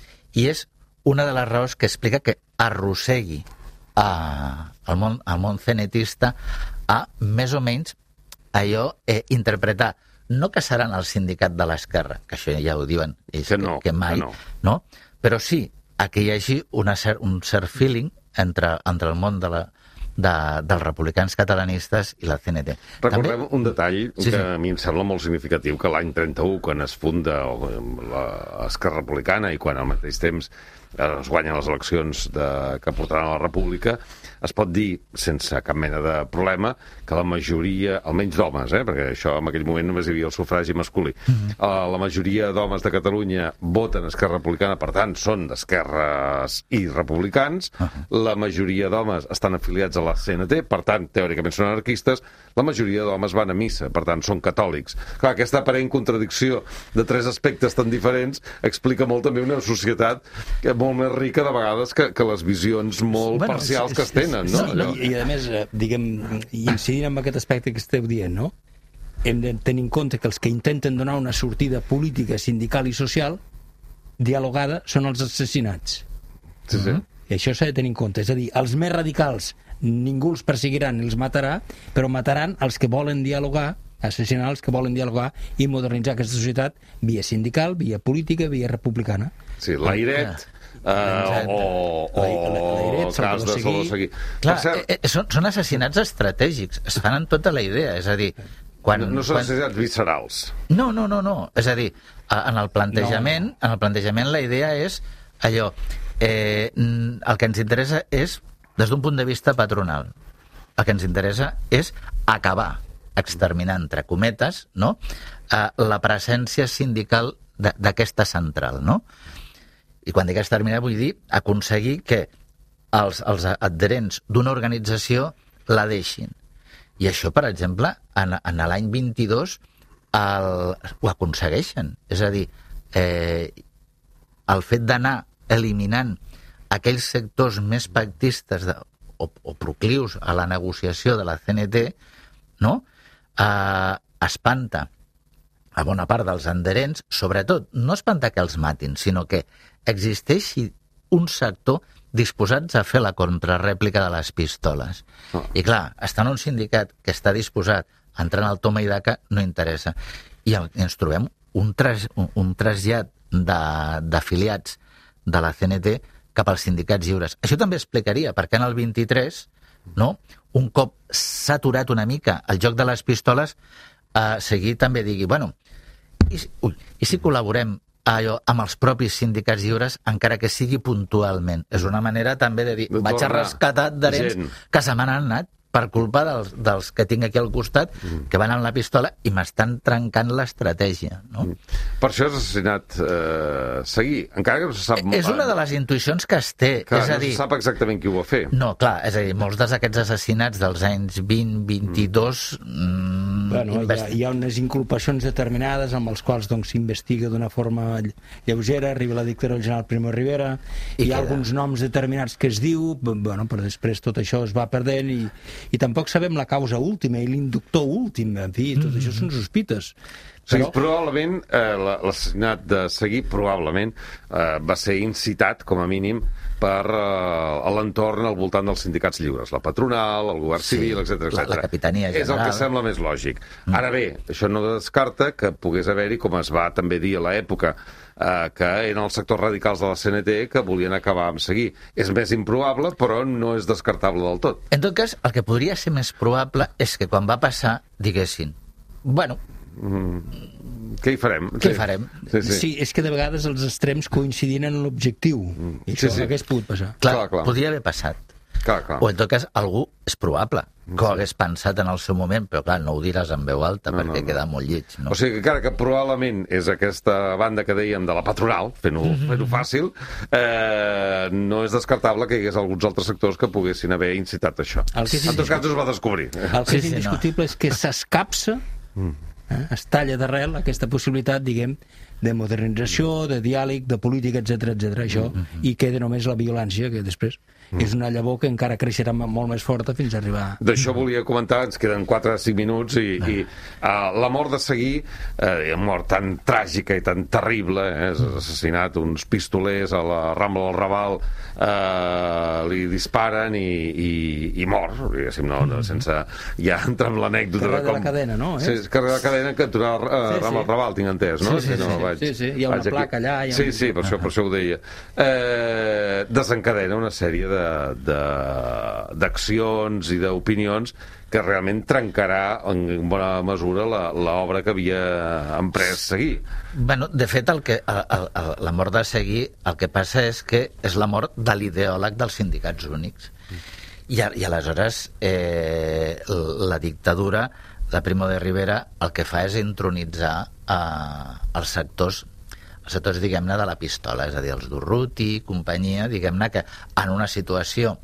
i és una de les raons que explica que arrossegui a, al món, al món cenetista a, més o menys, allò, eh, interpretar, no que seran el sindicat de l'esquerra, que això ja ho diuen ells, que, no, que mai, que no. no? Però sí a que hi hagi una cer un cert feeling entre, entre el món de la De, dels republicans catalanistes i la C N T. Recordem També... un detall sí, que sí. a mi em sembla molt significatiu, que l'any trenta-u, quan es funda l'Esquerra Republicana i quan al mateix temps es guanyen les eleccions de, que portaran a la República, es pot dir, sense cap mena de problema, que la majoria, almenys d'homes, eh, perquè això en aquell moment només hi havia el sufragi masculí, mm-hmm. uh, la majoria d'homes de Catalunya voten Esquerra Republicana, per tant, són d'esquerres i republicans, uh-huh. la majoria d'homes estan afiliats a la C N T, per tant, teòricament són anarquistes, la majoria d'homes van a missa, per tant, són catòlics. Clar, aquesta aparent contradicció de tres aspectes tan diferents explica molt també una societat molt més rica de vegades que, que les visions molt bueno, parcials és, que es tenen, no? Sí, i, i a més, diguem, incidint en aquest aspecte que esteu dient, no? Hem de tenir en compte que els que intenten donar una sortida política, sindical i social dialogada són els assassinats. Sí, sí. I això s'ha de tenir en compte. És a dir, els més radicals ningú els perseguirà ni els matarà, però mataran els que volen dialogar, assassinar els que volen dialogar i modernitzar aquesta societat via sindical, via política, via republicana. Sí, l'airet... Uh, o o, o cas de Salvador Seguí. Clar, cert... eh, són, són assassinats estratègics, es fan en tota la idea, és a dir... Quan, no, no són quan... assassinats viscerals. No, no, no, no, és a dir, en el plantejament, no. en el plantejament la idea és allò, eh, el que ens interessa és, des d'un punt de vista patronal, el que ens interessa és acabar, exterminar, entre cometes, no? eh, la presència sindical d'aquesta central, no? I quan dic exterminar vull dir aconseguir que els, els adherents d'una organització la deixin. I això, per exemple, en, en l'any vint-i-dos el, ho aconsegueixen. És a dir, eh, el fet d'anar eliminant aquells sectors més pactistes de, o, o proclius a la negociació de la C N T, no? eh, espanta a bona part dels adherents, sobretot, no espanta que els matin, sinó que existeixi un sector disposats a fer la contrarèplica de les pistoles. Oh. I clar, estar en un sindicat que està disposat a entrar en el toma i daca no interessa. I ens trobem un, tras, un, un trasllat d'afiliats de, de la C N T cap als sindicats lliures. Això també explicaria perquè en el vint-i-tres, no, un cop s'ha aturat una mica el joc de les pistoles, eh, seguir també digui, bueno, i, ui, i si col·laborem allò, amb els propis sindicats lliures, encara que sigui puntualment. És una manera també de dir, de vaig a rescatar adherents que se m'han anat per culpa dels, dels que tinc aquí al costat, mm. que van amb la pistola i m'estan trencant l'estratègia. No? Mm. Per això és assassinat eh, Seguí, encara que no se sap... És una de les intuïcions que es té. Clar, és a dir, no se sap exactament qui ho va fer. No, clar, és a dir, molts d'aquests assassinats dels anys vint, vint-i-dos... Mm, bueno, invest... hi, ha, hi ha unes inculpacions determinades amb els quals doncs, s'investiga d'una forma lleugera, arriba la dictadura del general Primo de Rivera, I hi ha queda. alguns noms determinats que es diu, bueno, però després tot això es va perdent i i tampoc sabem la causa última i l'inductor últim, en fi, tot mm-hmm. això són sospites. Sí, però... probablement eh, l'assassinat de Seguí probablement eh, va ser incitat, com a mínim, per eh, l'entorn al voltant dels sindicats lliures, la patronal, el govern sí, civil, etcètera, etcètera. La, la capitania general. És el que sembla més lògic. Mm. Ara bé, això no descarta que pogués haver-hi, com es va també dir a l'època, eh, que eren els sectors radicals de la C N T que volien acabar amb Seguí. És més improbable, però no és descartable del tot. En tot cas, el que podria ser més probable és que quan va passar diguessin, bueno... Mm. Què hi farem? Què hi farem? Sí, sí. sí, és que de vegades els extrems coincidien en l'objectiu. Mm. I això sí, sí. hagués pogut passar. Clar, clar, clar. Podria haver passat. Clar, clar. O en tot cas, algú és probable que ho hagués pensat en el seu moment, però clar, no ho diràs en veu alta no, perquè no, no. queda molt lleig. No? O sigui, que encara que probablement és aquesta banda que dèiem de la patronal, fent-ho mm-hmm. fent-ho fàcil, eh, no és descartable que hi hagués alguns altres sectors que poguessin haver incitat això. En tot cas, es va descobrir. El que és sí, indiscutible no. és que s'escapça, mm. eh, es talla d'arrel aquesta possibilitat, diguem, de modernització, de diàleg, de política, etcètera, etcètera, això, mm-hmm. i queda només la violència, que després mm. és una llavor que encara creixerà molt més forta fins a arribar... D'això volia comentar, ens queden quatre o cinc minuts, i, i uh, la mort de Seguí, uh, una mort tan tràgica i tan terrible, eh, és assassinat uns pistolers a la Rambla del Raval, uh, li disparen i, i, i mor, diguéssim, no, no, sense... Ja entra en l'anècdota de com... Carrer de la cadena, no? Eh? Sí, carrer de la cadena, cantonada uh, sí, Rambla del Raval, tinc entès, no? Sí, sí, sí. no, Sí, sí, hi ha una placa allà... Hi ha sí, sí, per això, per això ho deia. Eh, desencadena una sèrie d'accions i d'opinions que realment trencarà en bona mesura l'obra que havia emprès Seguí. Bueno, de fet, el que, el, el, la mort de Seguí, el que passa és que és la mort de l'ideòleg dels sindicats únics. I, i aleshores eh, la dictadura de Primo de Rivera el que fa és intronitzar eh, els sectors, els sectors, diguem-ne, de la pistola, és a dir, els d'Urruti, companyia, diguem-ne, que en una situació,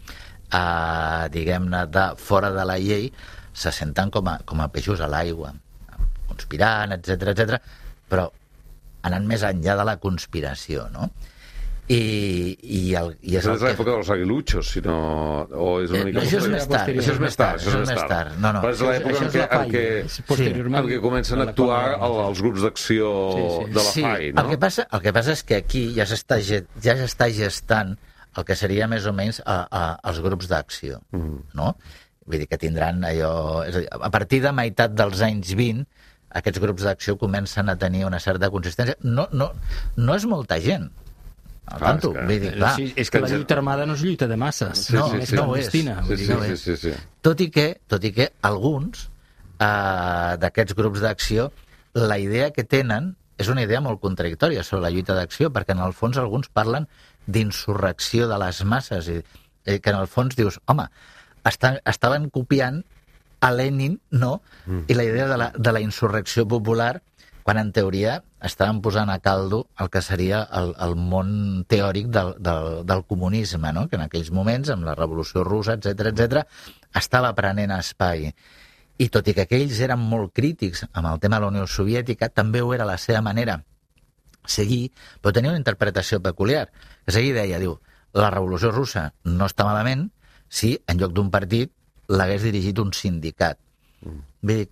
eh, diguem-ne, de fora de la llei, se senten com a, com a peixos a l'aigua, conspirant, etcètera, etcètera, però anant més enllà de la conspiració, no? I, i, el, i és, no és l'època que... dels aguiluchos, sinó... O és una mica... Eh, això és més tard. Això és més tard. Això és més tard. No, no. Però és l'època en què, en què, sí. en què comencen a actuar els grups d'acció sí, sí. de la sí. F A I, no? El que passa, el que passa és que aquí ja s'està ja s'està gestant el que seria més o menys a, a, els grups d'acció, mm. no? Vull dir que tindran allò... És a dir, a partir de meitat dels anys vint, aquests grups d'acció comencen a tenir una certa consistència. No, no, no és molta gent. Clar, tanto, és, que... dir, clar. Sí, és que la lluita armada no és lluita de masses, sí, no, sí, és sí, clandestina. No sí, sí, sí, sí, sí. Tot i que, tot i que alguns eh, d'aquests grups d'acció, la idea que tenen és una idea molt contradictòria sobre la lluita d'acció, perquè en el fons alguns parlen d'insurrecció de les masses, i, i que en el fons dius, home, estan, estaven copiant a Lenin, no? Mm. I la idea de la, de la insurrecció popular, quan en teoria estaven posant a caldo el que seria el, el món teòric del, del, del comunisme, no? Que en aquells moments, amb la Revolució Russa, etcètera, etcètera, estava prenent espai. I tot i que aquells eren molt crítics amb el tema de la Unió Soviètica, també ho era la seva manera seguir, però tenia una interpretació peculiar. Que Seguí deia, diu, la Revolució Russa no està malament si en lloc d'un partit l'hagués dirigit un sindicat. Mm. Vull dir,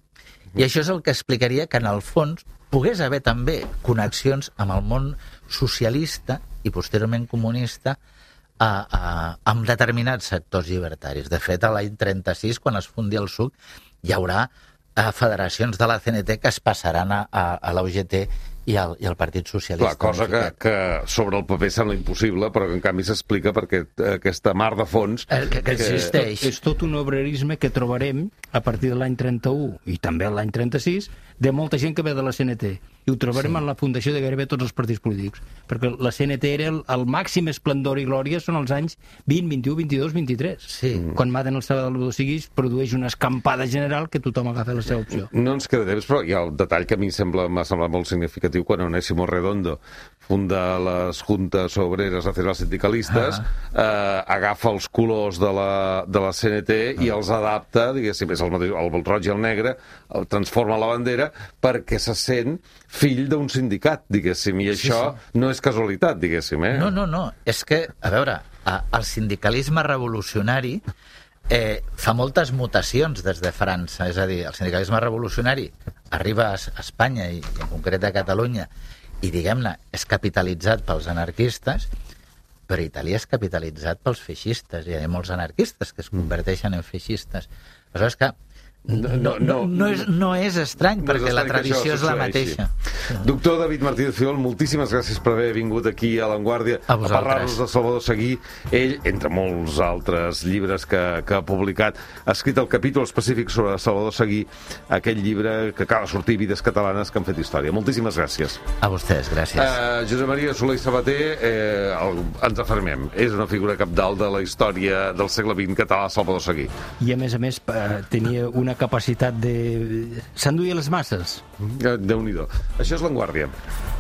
I això és el que explicaria que, en el fons, pogués haver també connexions amb el món socialista i posteriorment comunista a, a, amb determinats sectors llibertaris. De fet, a l'any trenta-sis, quan es fundi el S U C, hi haurà a federacions de la C N T que es passaran a, a, a l'U G T i al, i al Partit Socialista. Clar, cosa que, que sobre el paper sembla impossible, però que en canvi s'explica perquè aquesta mar de fons... Eh, que, que existeix. És tot un obrerisme que trobarem a partir de l'any trenta-u i també l'any trenta-sis de molta gent que ve de la C N T. I ho trobarem sí. en la fundació de gairebé tots els partits polítics. Perquè la C N T era el, el màxim esplendor i glòria són els anys vint, vint-i-u, vint-i-dos, vint-i-tres. Sí. Quan maten el Salvador Seguí produeix una escampada general que tothom agafa la seva opció. No ens queda temps, però hi ha el detall que a mi sembla m'ha semblat molt significatiu quan Onésimo Redondo funda les Juntes Obreres Nacionales Sindicalistes, uh-huh. eh, agafa els colors de la, de la C N T uh-huh. i els adapta, diguéssim, és el, mateix, el roig i el negre, el transforma la bandera perquè se sent fill d'un sindicat, diguéssim, i això sí, sí. no és casualitat, diguéssim, eh? No, no, no, és que, a veure, el sindicalisme revolucionari eh, fa moltes mutacions des de França, és a dir, el sindicalisme revolucionari arriba a Espanya i en concret a Catalunya i, diguem-ne, és capitalitzat pels anarquistes, però Itàlia és capitalitzat pels feixistes, i hi ha molts anarquistes que es converteixen en feixistes. Aleshores que No, no, no, no, és, no és estrany, no perquè és estrany la tradició és la mateixa. Doctor David Martínez Fiol, moltíssimes gràcies per haver vingut aquí a La Vanguardia a, a parlar-nos de Salvador Seguí. Ell, entre molts altres llibres que, que ha publicat, ha escrit el capítol específic sobre Salvador Seguí, aquell llibre que acaba de sortir, Vides catalanes que han fet història. Moltíssimes gràcies. A vostès, gràcies. Uh, Josep Maria Soler i Sabater, eh, el, ens afermem. És una figura cabdal de la història del segle vint català, Salvador Seguí. I a més a més tenia una capacitat de... s'enduia les masses. Déu-n'hi-do. Això és La Vanguardia.